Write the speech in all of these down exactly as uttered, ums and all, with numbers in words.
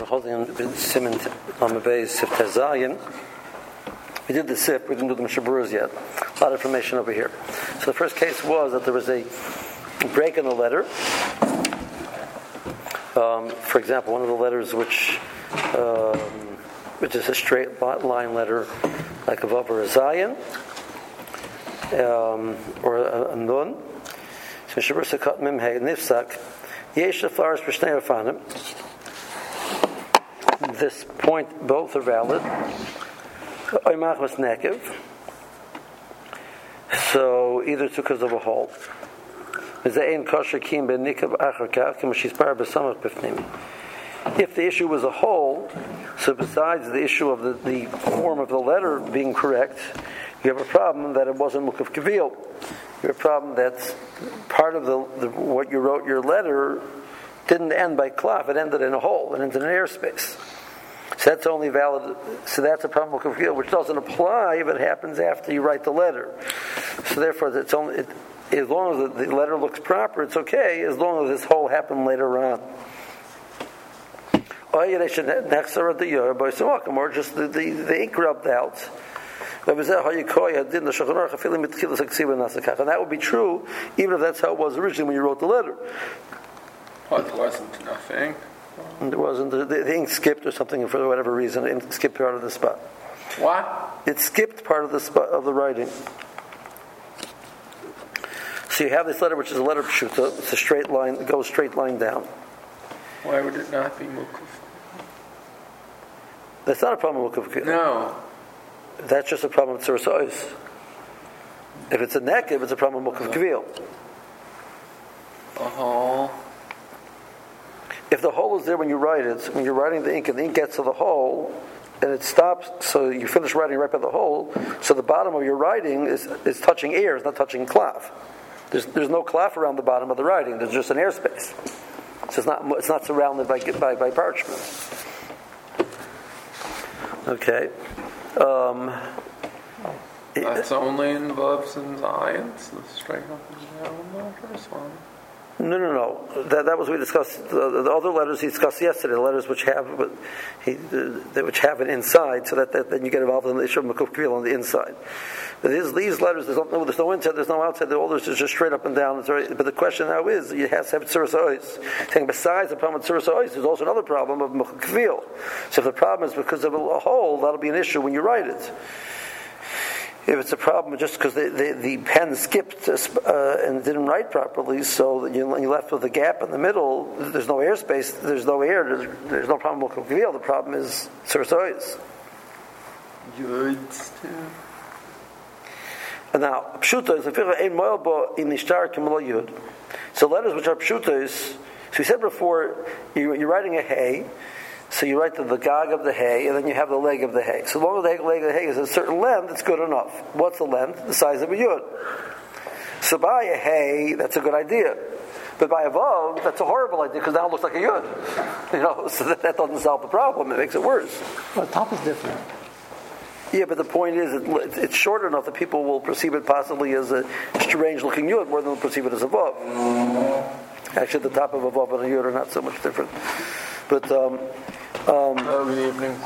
holding on Siman Lamabez Sif Tezayin. We did the Sif, we didn't do the Mishaburas yet. A lot of information over here. So the first case was that there was a break in the letter. Um, for example, one of the letters which um, which is a straight line letter, like a Vav or a Zayin, um, or a, a Nun. So Mishabur Sakat Mim Hey Nifsak Yesh Flowers Prishnei Ofanim. This point, both are valid. Oymach was Nekev. So either took us of a whole. If the issue was a whole, so besides the issue of the, the form of the letter being correct, you have a problem that it wasn't Mukaf Kavil. You have a problem that part of the, the what you wrote your letter didn't end by klaf, it ended in a hole, it ended in an airspace. So that's only valid. So that's a problem Mukaf Kavil, which doesn't apply if it happens after you write the letter. So therefore, it's only. It, As long as the letter looks proper, it's okay, as long as this hole happened later on. Or just the, the, the ink rubbed out. And that would be true, even if that's how it was originally when you wrote the letter. Well, it wasn't nothing. And it wasn't, the, the ink skipped or something for whatever reason, it skipped part of the spot. What? It skipped part of the spot of the writing. So you have this letter, which is a letter pshuta. It's a straight line, it goes straight line down. Why would it not be mukaf? That's not a problem with mukaf. No. That's just a problem with tzuras ha'os. If it's a nekev, it's a problem with mukaf kavil. A hole. If the hole is there when you write it, when you're writing the ink and the ink gets to the hole, and it stops, so you finish writing right by the hole, so the bottom of your writing is, is touching air, it's not touching cloth. There's there's no cloth around the bottom of the writing. There's just an airspace. So it's not it's not surrounded by by, by parchment. Okay. Um, That's it, only in Vavs and Zayins, the straight up and down the first one. No, no, no. That that was we discussed. The, the other letters he discussed yesterday. The letters which have, he, uh, which have it inside, so that, that then you get involved in the issue of mukaf kavil on the inside. But these, these letters, there's no, there's no inside, there's no outside. All this is just straight up and down. Very, but the question now is, you have to have tzuras ha'os. Saying besides the problem with tzuras ha'os, there's also another problem of mukaf kavil. So if the problem is because of a hole, that'll be an issue when you write it. If it's a problem just because the, the, the pen skipped uh, and didn't write properly, so you're left with a gap in the middle, there's no airspace, there's no air, there's, there's no problem with kavil. The problem is tzuras ha'os. Yuds too. And now, pshuta is a ein moel bo in nishtar k'melo yud. So letters which are pshutas, so we said before, you, you're writing a hay, so you write the, the gag of the hay, and then you have the leg of the hay. So long as the leg of the hay is a certain length, it's good enough. What's the length? The size of a yud. So by a hay, that's a good idea. But by a vav, that's a horrible idea, because now it looks like a yud. You know, so that, that doesn't solve the problem, it makes it worse. Well, the top is different. Yeah, but the point is, it, it's short enough that people will perceive it possibly as a strange-looking yud more than they'll perceive it as a vav. Actually, the top of a vav and a yud are not so much different. But um, um, oh, good evening,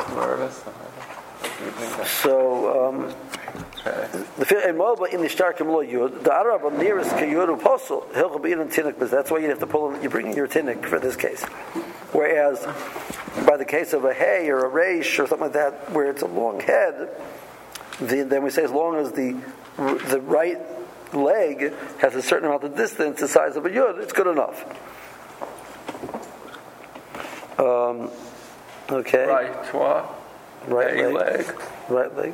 so um, the in the star yud, the Arab nearest kiyud apostle he'll be in tinnik, but that's why you have to pull. You bring in your tinnik for this case. Whereas by the case of a hay or a reish or something like that, where it's a long head, the, then we say as long as the the right leg has a certain amount of distance, the size of a yud, it's good enough. Um, okay. Right, what? Right hay leg. leg. Right leg.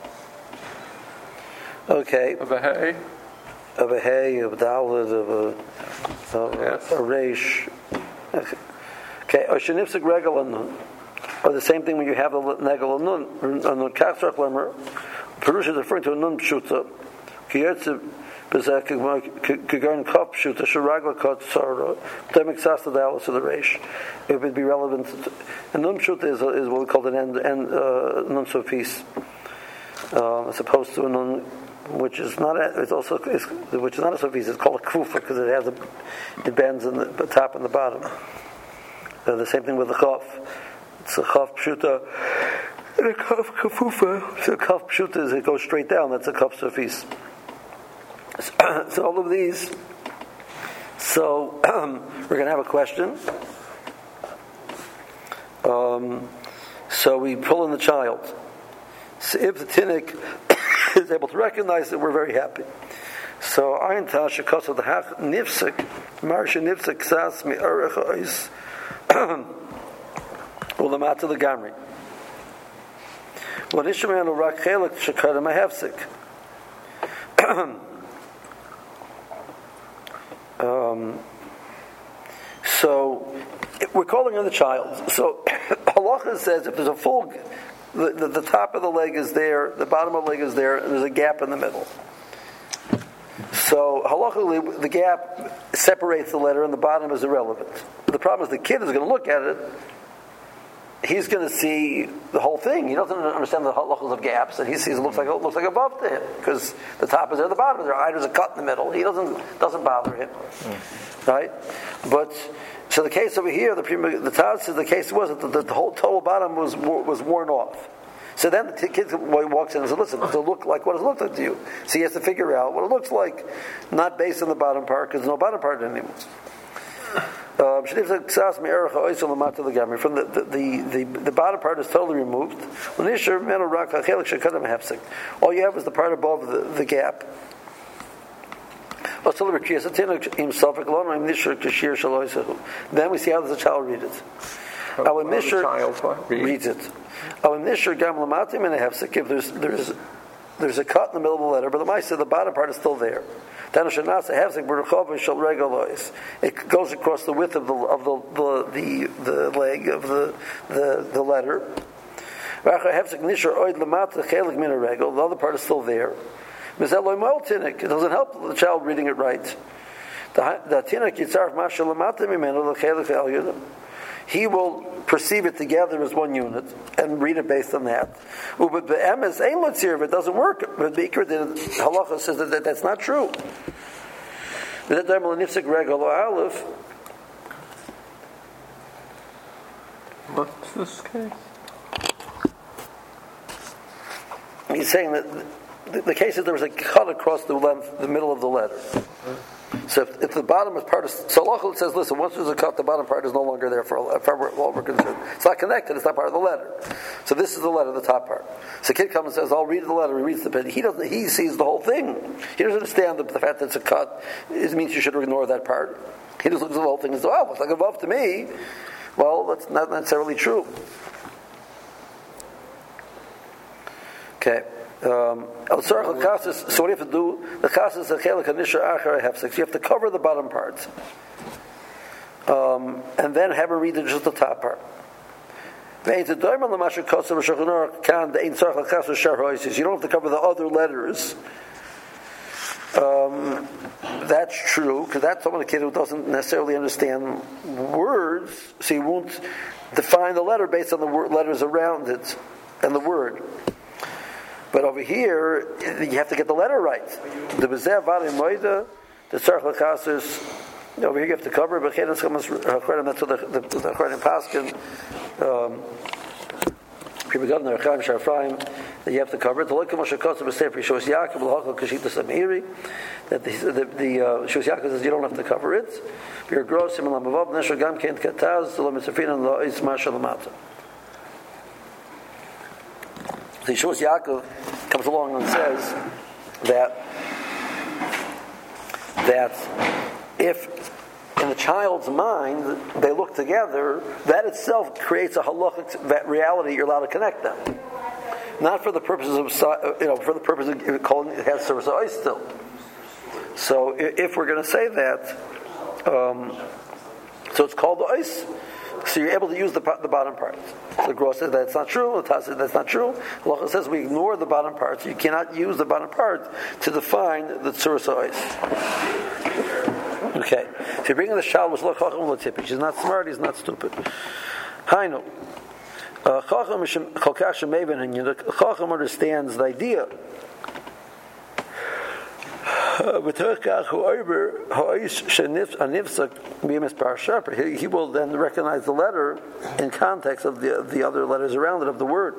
Okay. Of a hay. Of a hay, of a dalet, of a of yes. a, a reish. Okay. Or shenipsik regel and or the same thing when you have a negel and nun. A nun kachzrak lemer. Perush is referring to a nun pshuta. Kiyotze Kagarn Kop Shuta Sharagla Kot Sara Demik Sasta Dallas to the Reish. It would be relevant. And Nun Shuta is, is what we call an end, end uh, Nun Sofis, uh, as opposed to a Nun which is not a, it's also it's, which is not a Sofis. It's called a Kufa because it has a, it bends in the top and the bottom. Uh, the same thing with the Chof. It's a chaf pshuta. And a kaf kafufa. So a kaf pshuta is it goes straight down. That's a kaf safis. So, so all of these. So um, we're going to have a question. Um, so we pull in the child. So if the tinnik is able to recognize it, we're very happy. So Ayin Tasha Kosa the Hach Nifsik Marsha Nifsik Sas Mi Arach Is Ulamata the Gamri. What Ishmael Rak Chelik Shakara Mahefsik. Um, so we're calling on the child. So Halacha says if there's a full, the, the, the top of the leg is there, the bottom of the leg is there, and there's a gap in the middle. So halachically, the gap separates the letter, and the bottom is irrelevant. The problem is the kid is going to look at it. He's going to see the whole thing. He doesn't understand the halachas of gaps, and he sees it looks like it looks like above to him because the top is there, the bottom is there. Either there's a cut in the middle. He doesn't doesn't bother him, mm. right? But so the case over here, the the Taz says the case was that the, the whole total bottom was was worn off. So then the kid walks in and says, "Listen, does it look like what does it look like to you?" So he has to figure out what it looks like, not based on the bottom part because there's no bottom part anymore. Um, from the, the, the, the, the bottom part is totally removed. All you have is the part above the, the gap. Then we see how does the child read it. Our Mishra reads it. Our Mishra if there's there's there's a cut in the middle of the letter, but the Maisa, the bottom part is still there. It goes across the width of the of the the, the, the leg of the the, the letter. The other part is still there. It doesn't help the child reading it right. He will perceive it together as one unit and read it based on that. But if it doesn't work, but the halacha says that that's not true. What's this case? He's saying that the, the case is there was a cut across the length, the middle of the letter. So if, if the bottom is part of, so Halacha says, listen, once there's a cut, the bottom part is no longer there for all, for all we're concerned. It's not connected, it's not part of the letter. So this is the letter, the top part. So a kid comes and says, I'll read the letter, he reads the bit. He doesn't, he sees the whole thing. He doesn't understand the, the fact that it's a cut. It means you should ignore that part. He just looks at the whole thing and says, oh, it's like above to me. Well, that's not necessarily true. Okay. Um, so what do you have to do? The chas is a chelik hanisher achar hefsek. You have to cover the bottom part, um, and then have her read just the top part. You don't have to cover the other letters. Um, that's true because that's someone a kid who doesn't necessarily understand words, so he won't define the letter based on the word, letters around it and the word. But over here, you have to get the letter right. The bezev valim moida, the tzarich l'chasus. Over here, you have to cover. But that's what the the the Chachamim paskin. People got in the Rechaim Sharfraim that you have to cover it. The loikim moshakotzah b'sefer Shos Yaakov l'hachal kashitas amiri. That the the, the uh, Shos Yaakov says you don't have to cover it. You're gross im lamavav neshar gam kein kataz lo mitzafin and lo is mashal lamata. The Shos Yaakov comes along and says that that if in the child's mind they look together, that itself creates a halachic reality. You're allowed to connect them, not for the purposes of you know for the purpose of calling it has service of ice still. So if we're going to say that, um, so it's called the ice. So you're able to use the the bottom part. The Gross says that's not true. The Taz says that's not true. Halacha says we ignore the bottom part. So you cannot use the bottom part to define the tzuras ha'os. Okay. So you're bringing the shal was lo chacham lo tippik. He's not smart. He's not stupid. Hainu. Chacham cholkach shemevin and Chacham understands the idea He will then recognize the letter in context of the the other letters around it of the word.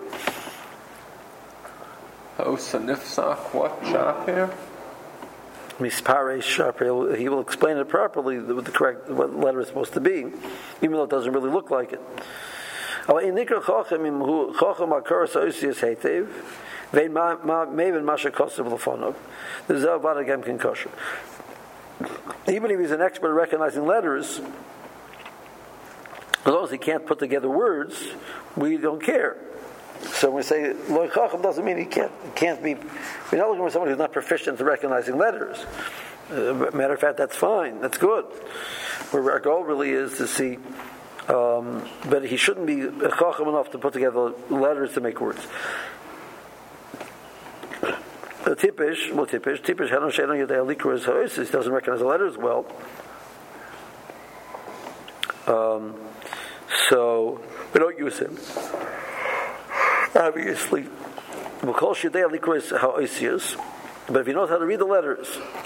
Oh, sanifsak, what shop here? Mispare sharper. He will explain it properly with the correct what letter is supposed to be, even though it doesn't really look like it. Even if he's an expert at recognizing letters, as long as he can't put together words, we don't care. So when we say loy chacham doesn't mean he can't can't be. We're not looking for someone who's not proficient at recognizing letters. Uh, matter of fact, that's fine. That's good. Where our goal really is to see, um, but he shouldn't be chacham enough to put together letters to make words. Tipish, well, tipish, tipish. Hanon she'enon yodei likros ha'osis doesn't recognize the letters well. Um, so we don't use him. Obviously, but if he knows how to read the letters,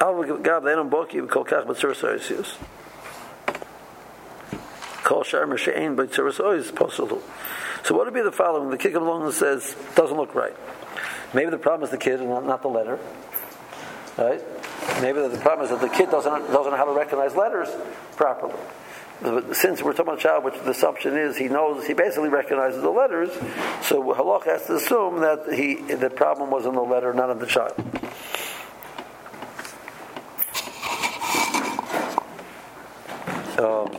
so what would be the following? The kid comes along and says, doesn't look right. Maybe the problem is the kid and not, not the letter. Right? Maybe the problem is that the kid doesn't, doesn't know how to recognize letters properly. Since we're talking about a child, which the assumption is he knows, he basically recognizes the letters, so halach has to assume that he the problem was in the letter, not in the child. Um,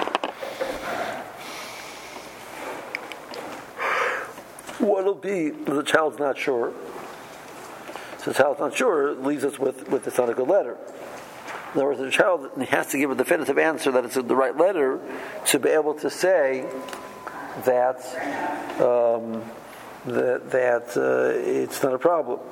what'll be if the child's not sure? So the child's not sure, it leaves us with, with it's not a good letter. In other words, the child has to give a definitive answer that it's the right letter to be able to say that um, that, that uh, it's not a problem.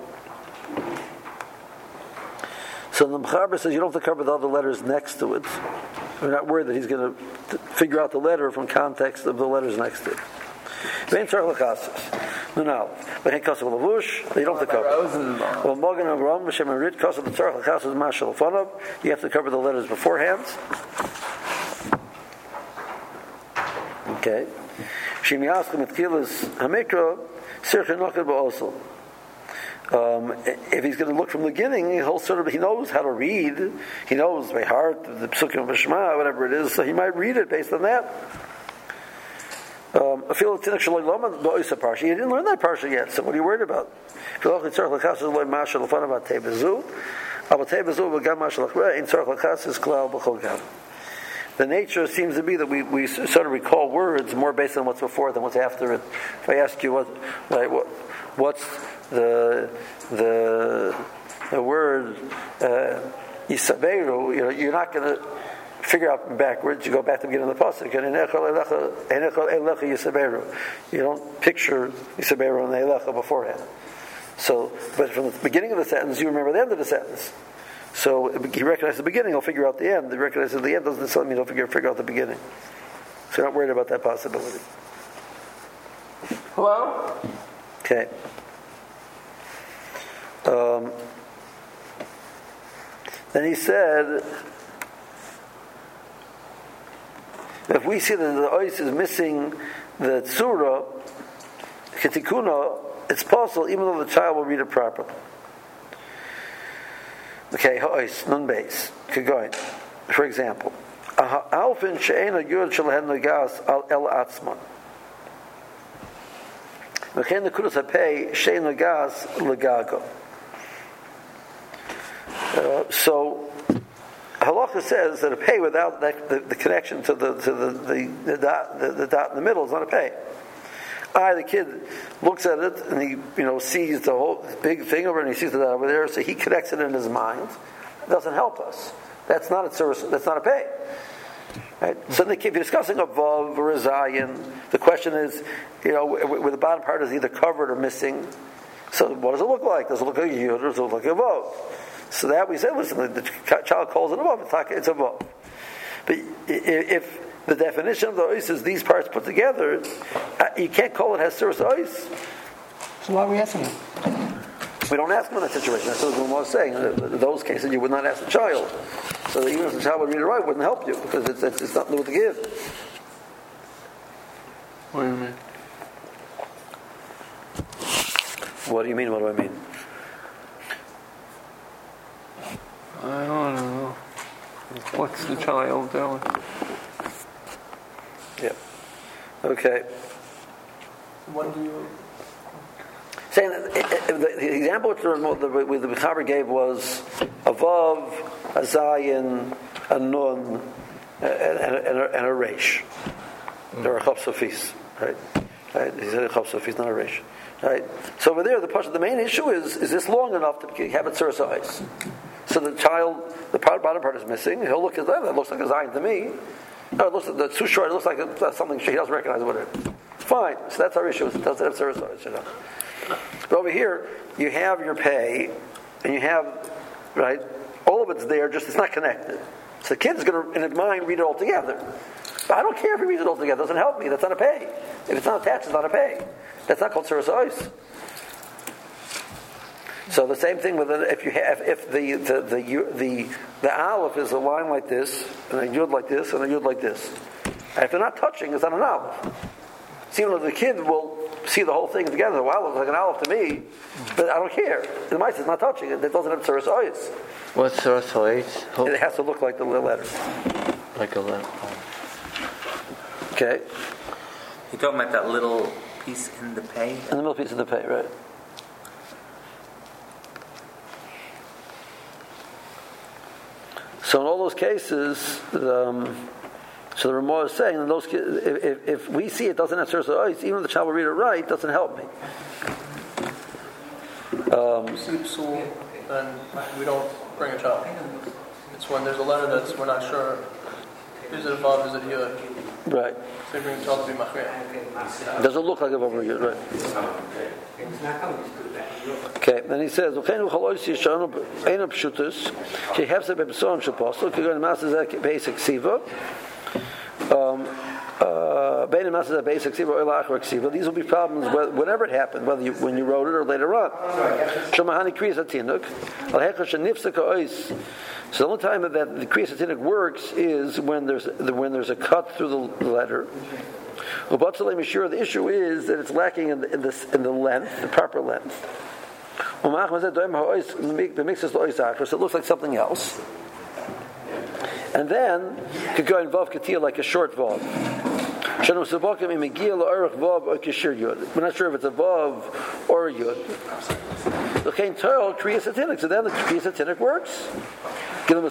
So the Mechaber says you don't have to cover the other letters next to it. We're not worried that he's going to figure out the letter from context of the letters next to it. No, no. But he costs a lavush. You don't have to cover. Well, Morgan and Ram, Hashem and Rit, costs the tzarach l'chasas mashal fonav. You have to cover the letters beforehand. Okay. Shimi askim et kilas hamikra sirche noked ba'osel. Um, if he's going to look from the beginning, he'll sort of he knows how to read. He knows by heart the psukim of Shema, whatever it is. So he might read it based on that. Um, I feel it's in He didn't learn that parsha yet, so what are you worried about? The nature seems to be that we, we sort of recall words more based on what's before than what's after it. If I ask you what, like, what what's the the the word uh, Yisaberu, you know, you're not going to figure out backwards. You go back to the beginning of the pasuk. You don't picture Yisaberu and Eilecha beforehand. So, but from the beginning of the sentence, you remember the end of the sentence. So he recognizes the beginning, he'll figure out the end. He recognizes the end doesn't necessarily mean he'll figure, figure out the beginning. So you're not worried about that possibility. Hello? Okay. Um, then he said, if we see that the ois is missing the tzura, ketikuna, it's possible even though the child will read it properly. Okay, ha'ois, nun beis, kegoin. For example, alfin she'ena yud shalahen nagas al el atzman. V'chein nekudas ha'pei she'en nagas legago. So Halacha says that a pay without that, the, the connection to the to the the, the, dot, the the dot in the middle is not a pay. I, the kid looks at it and he you know sees the whole big thing over and he sees the dot over there, so he connects it in his mind. It doesn't help us. That's not a service. That's not a pay. Right? So if you're discussing a vav or a zayin, the question is, you know, where the bottom part is either covered or missing. So what does it look like? Does it look like a yud or does it look like a vav? So that we say, listen, the child calls it a vav, it's a vav. But if the definition of the ois is these parts put together, you can't call it hesseris ois. So why are we asking him? We don't ask them in that situation. That's what the law is saying. In those cases, you would not ask the child. So that even if the child would read it right, it wouldn't help you because it's, it's, it's nothing to give. What do you mean? What do you mean? What do I mean? I don't know. What's the child doing? Yeah. Okay. When do you? Saying that, the, the example which the, the, the Mechaber gave was a vav, a zayin, a nun, and, and, and, a, and a resh. Mm. There are chaf sofis, right? Right? He said a chaf sofis, not a resh. Right? So over there, the the main issue is: is this long enough to have it circumcised? So the child, the part, bottom part is missing. He'll look at that. That looks like a zayin to me. No, it looks like that's too short. It looks like a, something he doesn't recognize. Whatever. Fine. So that's our issue. It doesn't have circumcised, you know. But over here, you have your pay, and you have, right, all of it's there, just it's not connected. So the kid's going to, in his mind, read it all together. But I don't care if he reads it all together. It doesn't help me. That's not a pay. If it's not attached, it's not a pay. That's not called circumcised. So the same thing with it, if you have, if the the the the, the aleph is a line like this, and a yud like this, and a yud like this. And if they're not touching, it's not an aleph. So even though the kid will see the whole thing together, wow, it looks like an aleph to me, but I don't care. The mice is not touching it. It doesn't have tsuras oyes. What's tsuras oyes? It has to look like the letter. Like a letter. Okay. You're talking about that little piece in the pay? In the middle piece of the pay, right. So in all those cases, um, so the Ramah is saying, in those, if, if, if we see it doesn't have tsuras oyes, even if the child will read it right, it doesn't help me. Um, Sleep stool, and we don't bring a child. It's when there's a letter that's we're not sure. Is it above? Is it here? Right. So you bring a child to be machmir. Doesn't look like a above here, right? Okay. Then he says, "Okay, no chalois yishanu einam pshutus. She has a bebson shaposel. You're going to master that basic siva. Um, uh, basic siva or lachrak siva. These will be problems whenever it happened, whether you, when you wrote it or later on. Shomahani kriyas atinuk al hechash nifsaka ois. So the only time that, that the kriyas atinuk works is when there's when there's a cut through the letter. The issue is that it's lacking in the, in, the, in the length, the proper length. So it looks like something else. And then you could go in vav katia like a short vav. We're not sure if it's a vav or a yud. So then the kriyas atinik works. The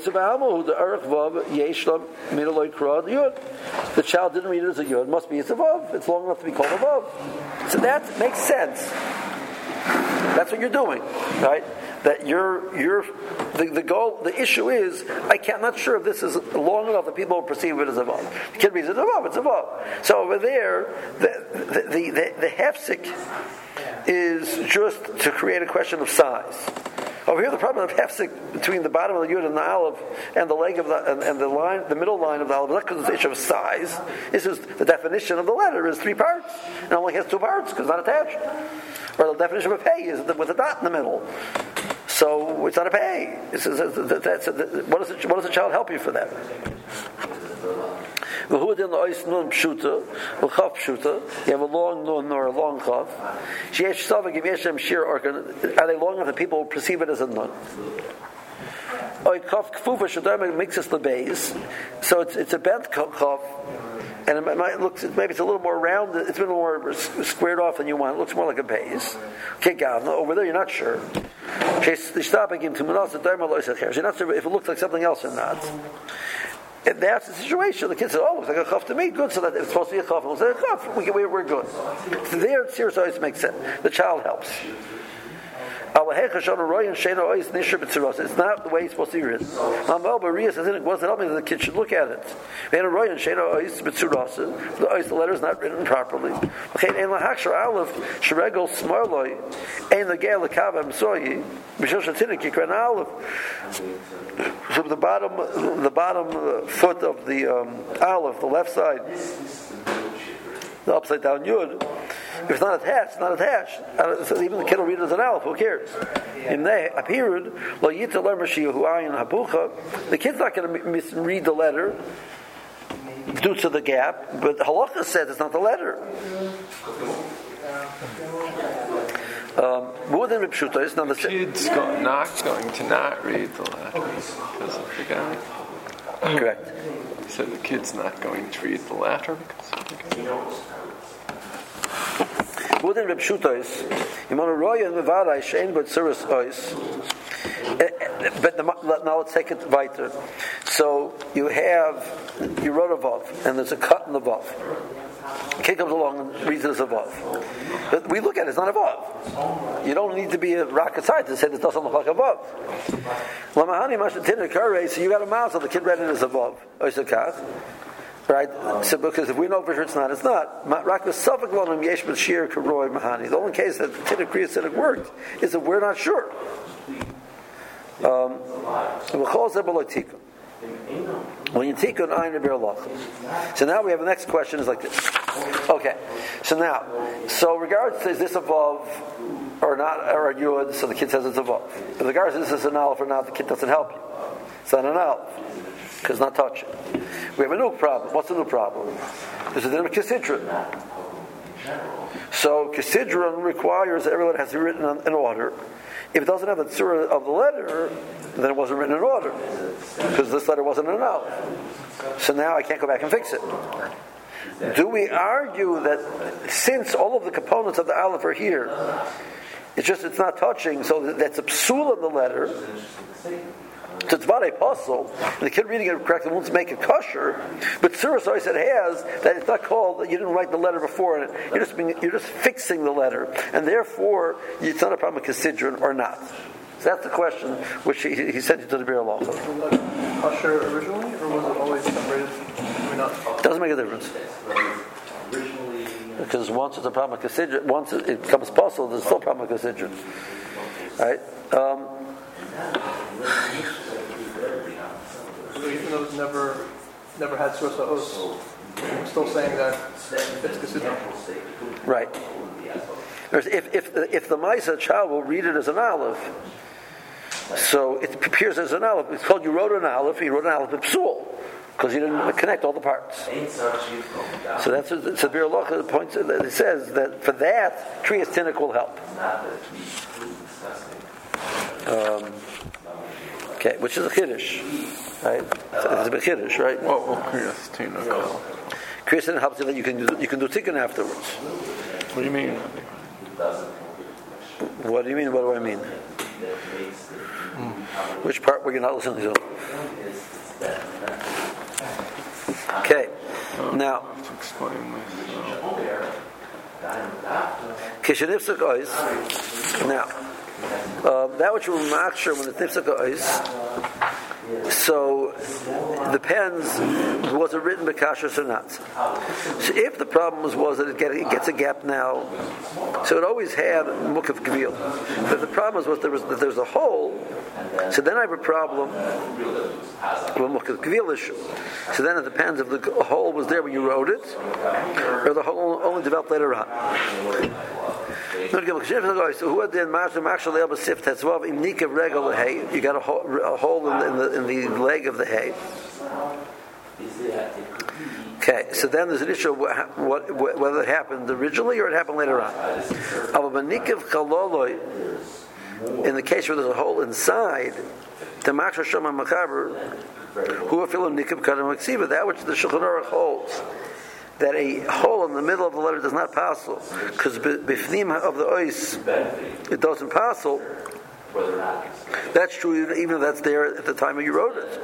child didn't read it as a yud. It must be it's a vav. It's long enough to be called a vav. So that makes sense. That's what you're doing, right? That you're you're the, the goal. The issue is I can't not sure if this is long enough that people will perceive it as a vav. The kid reads it as a vav. It's a vav. So over there, the the the, the, the hefsek is just to create a question of size. Over here, the problem of hefsek between the bottom of the yud and the aleph and the leg of the and, and the line, the middle line of the aleph, not because it's an issue of size. This is the definition of the letter is three parts, and it only has two parts because it's not attached. Or the definition of a pay is with a dot in the middle. So it's not a pay. It's, it's, it's, that's, what, does the, what does the child help you for that? You have a long nun or a long chaf. Are they long enough that people perceive it as a nun? Mixes the base, so it's it's a bent chaf, and it might look maybe it's a little more rounded. It's been more squared off than you want. It looks more like a base. Okay, God, over there you're not sure. You're not sure if it looks like something else or not. And that's the situation. The kid says, "Oh, it looks like a chaf to me. Good, so that it's supposed to be a chaf. It's like a chaf. We, we, we're good." So there, serious always makes sense. The child helps. It's not the way it's supposed to be written. It wasn't helping that the kid should look at it. The letter is not written properly. So the bottom, the bottom foot of the um, aleph, the left side, the upside down yud. If it's not attached, it's not attached. Uh, so even the kid will read it as an aleph. Who cares? In they appeared lo yita lemer shiyahu ayin habucha. The kid's not going to misread the letter due to the gap, but halacha says it's not the letter. Um, more than Ripshuta, now the kid's go- not going to not read the letter because of the gap. Correct. So the kid's not going to read the letter because of the gap. More than Ripshuta, Imanaroya and Mevadai Shein but Surus Ois. But the, now let's take it weiter. So you have you wrote a vav, and there's a cut in the vav. The kid comes along and reads it as a vav. But we look at it, it's not a vav. You don't need to be a rocket scientist to say this doesn't look like a vav. Lamahani mashatin kare, so you got a mouse, so the kid read it as a vav. Right? So because if we know for sure it's not, it's not. The only case that Tinnik Kriya said it worked is that we're not sure. Um, when you take an ayin bear lach. So now we have the next question is like this. Okay. So now, so regardless is this a vav or not, or a yud, so the kid says it's a vav. But regardless if this is an aleph or not, the kid doesn't help you. It's not an aleph because it's not touching. We have a new problem. What's the new problem? There's a name of Kisidron. So Kisidron requires that everyone has to be written in order. If it doesn't have the tzura of the letter, then it wasn't written in order because this letter wasn't an aleph. So now I can't go back and fix it. Do we argue that since all of the components of the aleph are here, it's just it's not touching, so that's a psul in the letter? So it's not a puzzle, and the kid reading it correctly wants to make it kosher, but Tzura always said it has, that it's not called that you didn't write the letter before, and you're just being, you're just fixing the letter, and therefore it's not a problem with Kisidron or not. So that's the question which he, he sent you to the Biur Halacha. Was the kosher originally, or was it always separated? It doesn't make a difference. Because once it's a problem with Kisidron, once it, it becomes puzzle, there's still a problem with Kisidron. Right? Um, So even though it's never, never had source of os, we're still saying that it's Kisidron. Right. If if if the Maisa child will read it as an aleph, so it appears as an aleph. It's called you wrote an aleph. You wrote an aleph psul because you didn't connect all the parts. So that's what the Biur Halacha points. It says that for that, Kriyas Tinnik will help. Um, okay, which is a chiddush, right? It's a big chiddush, right? What will Kriyas Tinnik help? Kriyas Tinnik helps you that you can do you can do tikkun afterwards. What do you mean? What do you mean? What do I mean? Hmm. Which part were you not listening to? Okay, now. Explain Kishanifsek ois. Now, uh, that which will maksher when it's nifsek ois. So depends was it written b'kashus or not. So if the problem was, was that it, get, it gets a gap now, so it always had mukaf gvil. But if the problem was, was there was that there's a hole, so then I have a problem with mukaf gvil issue. So then it depends if the hole was there when you wrote it, or the hole only developed later on. So who had then Mashal Mashal Le'el B'Sif Tetzvav Im Nikav Regel L'Hei? You got a hole, a hole in, the, in, the, in the leg of the hay. Okay, so then there's an issue of what, what, whether it happened originally or it happened later on. In the case where there's a hole inside, the Mashal Shema Machaber, who are feeling Nikav Kadam Maksiva, that which the Shulchan Aruch holds, that a hole in the middle of the letter does not passel, because bifnim of the ois it doesn't passel. That's true even if that's there at the time you wrote it.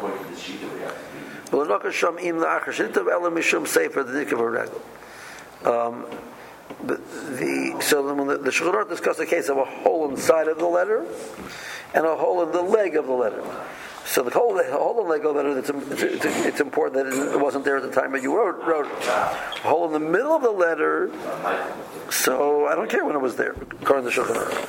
Um, the, the, so when the, the Shulchan Aruch discussed the case of a hole inside of the letter and a hole in the leg of the letter. So the whole, the whole leg of the letter, it's, it's, it's important that it wasn't there at the time that you wrote, wrote it. A hole in the middle of the letter, so I don't care when it was there, according to Shulchan Aruch.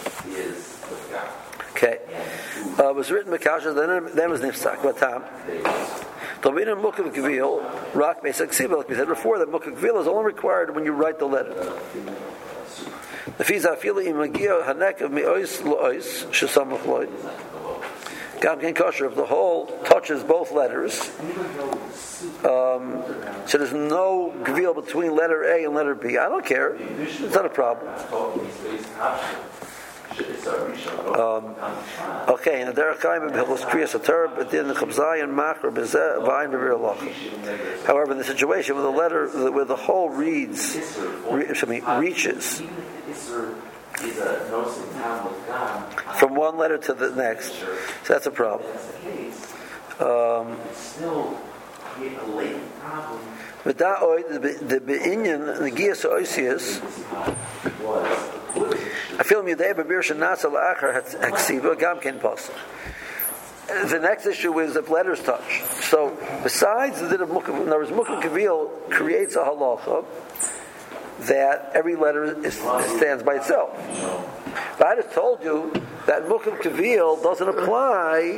Okay. Uh, it was written Mekasha, then, then it was Nifsak. What time? Tovina Mukhav Gvil, Rak Basic Ksiva, like we said before, that Mukhav Gvil is only required when you write the letter. The Fiza Fili Imagia Hanek of Meois Lois, Shesamach Loy. Gam Ken Kosher, if the whole touches both letters, um, so there's no Gvil between letter A and letter B. I don't care. It's not a problem. Um, okay, and the Derech Chaim B'Hilchos Kriyas HaTorah, but then the Chabzayin Machar B'Zeh V'Ayin B'Bir Halacha. However, in the situation where the letter, where the whole reads, re, I mean, reaches from one letter to the next, so that's a problem. Um, But that the be'inyan the Giyas Oisius. I feel Yudei B'Bir Shenasa La'achar Haksiva Gam Ken Pasuk. The next issue is if letters touch. So besides the din of Mukhav, in other words, Mukhav Kavil creates a halacha that every letter is, stands by itself. But I just told you that Mukhav Kavil doesn't apply.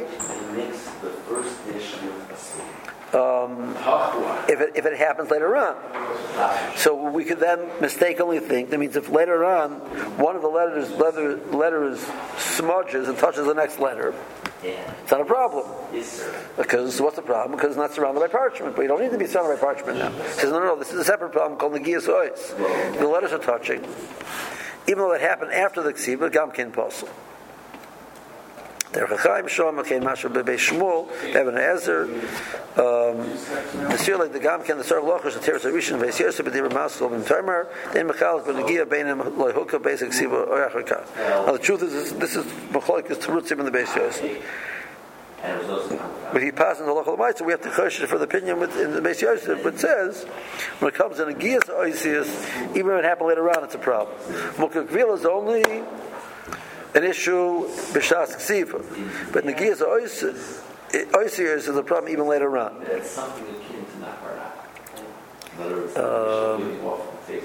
Um, if it if it happens later on, so we could then mistakenly think that means if later on one of the letters letter, letters smudges and touches the next letter, it's not a problem. Because what's the problem? Because it's not surrounded by parchment. But you don't need to be surrounded by parchment now. He says no, no, no. This is a separate problem called the Giyas Ois. The letters are touching, even though that happened after the Ksiva. Gam Ken Pasuk. Derech Chaim Shom Akein Masher Bebei Shmuel Eben Ezer. The Sir like the Gam Ken the Sar Lochos the Teres Arishin Veis Yosef B'Dir Maskol Ben Timer Then Mechal B'Negia Beinim Loihuka Basic Siva Oyachaka. Now the truth is this is Mechalik Terutzim in the Beis Yosef. But he passes in the local mitzvah, we have to chosh for the opinion with, in the Beis Yosef, which says when it comes in a Giyas Oisius, even if it happened later on, it's a problem. Mukhav Gvil is only an issue b'shas ksiva, but in the Giyas Oisius is a problem even later on. It's something akin to Nachbarah. In other words, the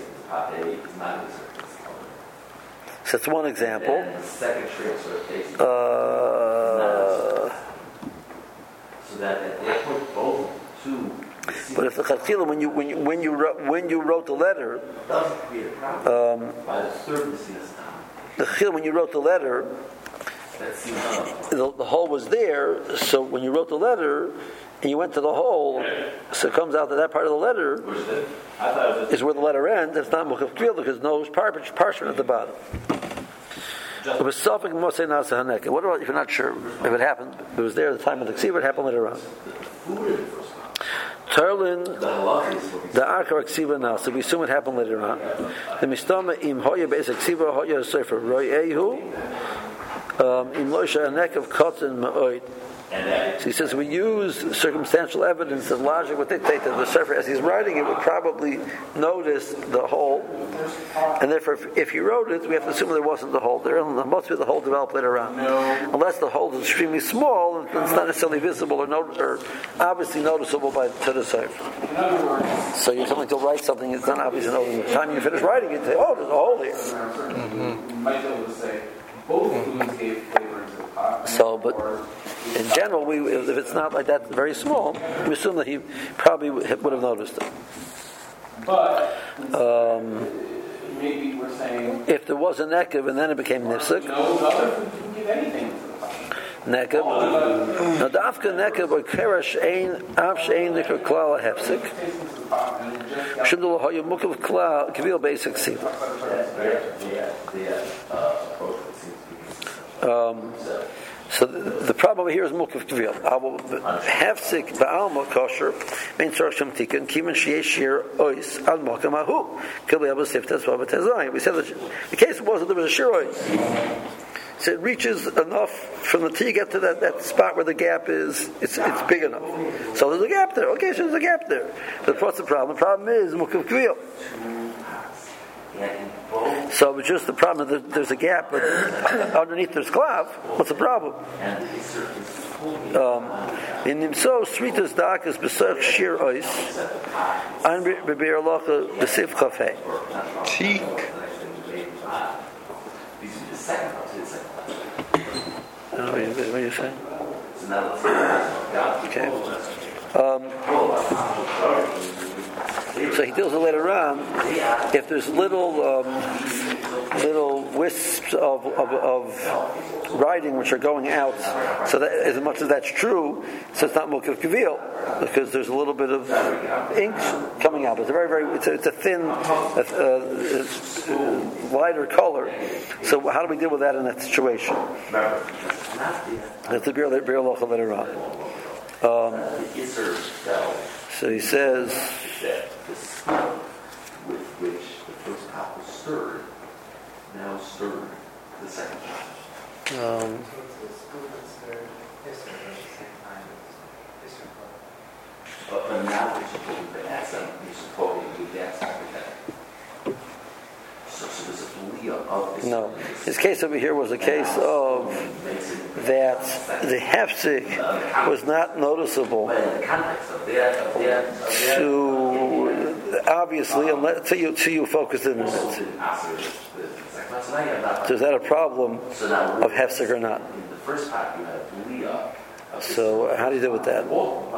so that's one example. And the second transfer takes uh, so that they put both two. But if the Chatchila, when you when you when you wrote, when you wrote the letter, doesn't create a problem. Um, by the third Messiah's time. The Chil, when you wrote the letter, the, the hole was there. So when you wrote the letter and you went to the hole, so it comes out that that part of the letter is where the letter ends. It's not Mukhav Gvil because no parchment at the bottom. It was Safek Mosei Nasa Haneka. What about if you're not sure if it happened? It was there at the time of the Ksiva. It happened later on. Turlin, the Akar Ksiva Nasa. We assume it happened later on. The Mistama Im Hoya Beis Ksiva Hoya Sefer Roy Ehu Im Loisha Hanek of Kotzen Ma'oid. So he says we use circumstantial evidence and logic would dictate that the Sefer, as he's writing it, would probably notice the hole, and therefore, if, if he wrote it, we have to assume there wasn't the hole there, and there must be the hole developed later on. No. Unless the hole is extremely small, and it's not necessarily visible or, not, or obviously noticeable by to the Sefer. So you're telling to write something it's not obviously noticeable. By the time you finish writing it, you say, "Oh, there's a hole here." Mm-hmm. You might be able to say both foods gave flavor to the pot. So, but in general, we, if it's not like that very small, we assume that he probably would have noticed it. But um, maybe we're saying if there was a nekev and then it became nifsik. No, the other food didn't give anything to the pot. Nekev. Now, dafka nekev or kerash ein av shein nikra klal hefsik. Shindul hoyu mukav klal kavil basic siva. Um. So the, the problem over here is mukhav kavil. Hefsik ba'alma kosher mein tzorach shem tikkun kimen sheyeshir ois al makam ahu kibli abu siftas v'abatazayim. We said that the case was that there was a shir ois. So it reaches enough from the T to get to that, that spot where the gap is. It's it's big enough. So there's a gap there. Okay, so there's a gap there. But what's the problem? The problem is mukhav kavil. So it's just the problem that there's a gap, but underneath there's klav. What's the problem? Um, in Nimso, Sritas Dakas Besach Shir Ois, Ein Beber Locha Besif Chafei. Teak. What are you saying? Okay. Um, so he deals with it later on. If there's little um, little wisps of, of, of writing which are going out, so that as much as that's true, so it's not Mukav Kavil, because there's a little bit of ink coming out. It's a very, very, it's a, it's a thin, uh, uh, lighter color. So how do we deal with that in that situation? That's the Biur Halacha later on. Um, so he says that the spoon with which the first cup was stirred now stirred the second cup. Um, but, but now we're supposed to add something, we're supposed to do that something that. So, so there's a belief of this. no. His case over here was a case of that the hefsek was not noticeable to obviously unless till you till you focus in on it. So is that a problem of hefsek or not? So how do you deal with that?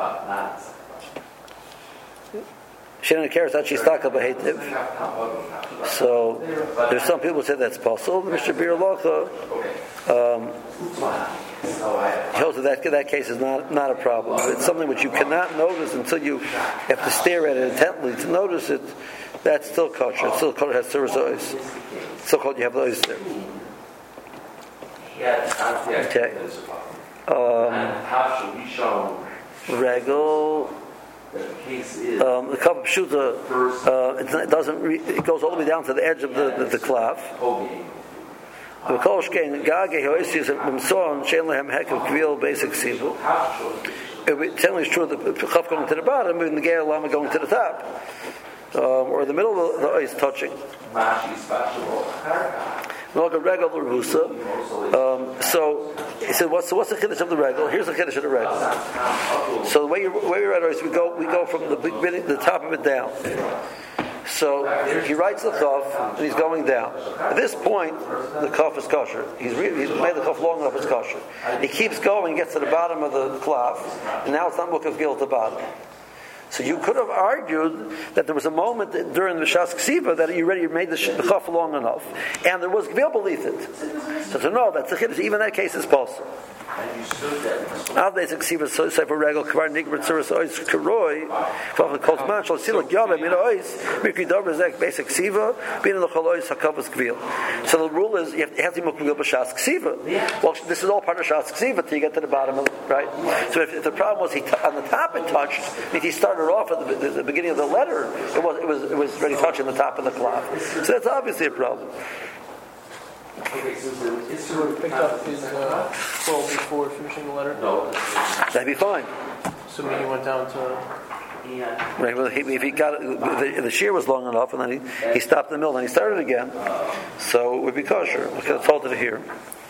Shenan cares actually stuck up a hativ. So there's some people who say that's possible. Mister Biur Halacha um, holds that, that that case is not not a problem. It's something which you cannot notice until you have to stare at it intently to notice it. That's still kosher. It's still kosher. Has service eyes. Still called you have those there. Okay. Um, Regel. Um, the cup of pshuta, uh, it doesn't. Re- it goes all the way down to the edge of the the, the klav. The kolshkein gage hoisis b'mson shein lehem hekav kvil basic sivu. It generally is true that the cup going to the bottom and the geir lama going to the top, um, or the middle of the ice touching. Um, so he said, "What's so what's the chiddush of the regal? Here's the chiddush of the regal. So the way you way we read it is we go we go from the beginning, the top of it down. So he writes the kaf and he's going down. At this point, the kaf is kosher. He's, re- he's made the kaf long enough; it's kosher. He keeps going, gets to the bottom of the klav, and now it's not mukaf gil at the bottom. So you could have argued that there was a moment that during the Shas Ksiva that you already made the, sh- the chaf long enough, and there was gvil beneath it. So to know that's the chiddush, even that case is possible. Nowadays, Ksiva sefer regal kvar nigber tzuras ois karoi kvar kol zman shal silak yada min ois mikri dober zek basic Ksiva bin the chalois hakavas gvil. So the rule is you have, you have to be mukvil b'shas Ksiva. Well, this is all part of Shas Ksiva till you get to the bottom of it, right? So if, if the problem was he t- on the top it touched, if he started off at the, the, the beginning of the letter, it was it was it was already touching the top of the cloth. So that's obviously a problem. Okay, so he picked up his uh, scroll before finishing the letter? No. That'd be fine. So he went down to... Right, well, if he got the, the shear was long enough, and then he, he stopped in the middle, and he started again, so it would be kosher. Look at the fault of it here.